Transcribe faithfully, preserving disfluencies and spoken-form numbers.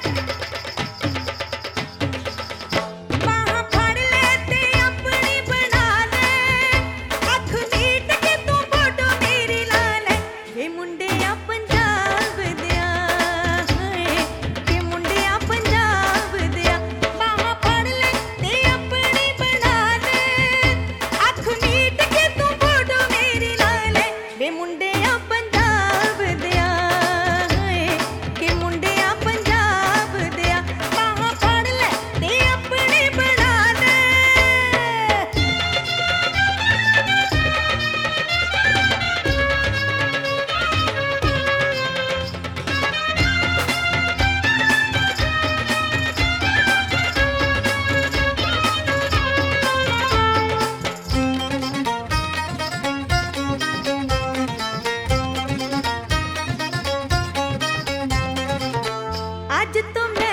बाहां फड़ ले ते अपनी बना ले, अख मीट के तू फोटो मेरी ला ले। वे मुंडिया पंजाब दिया, वे मुंडिया पंजाब दिया। बाहां फड़ ले ते अपनी बना ले, अख मीट के तू फोटो मेरी ला ले। वे मुंडिया पंजाब दिया, के मुंडिया पंजाब दिया। बाहां फड़ ले ते अपनी बना ले। आज तो मैं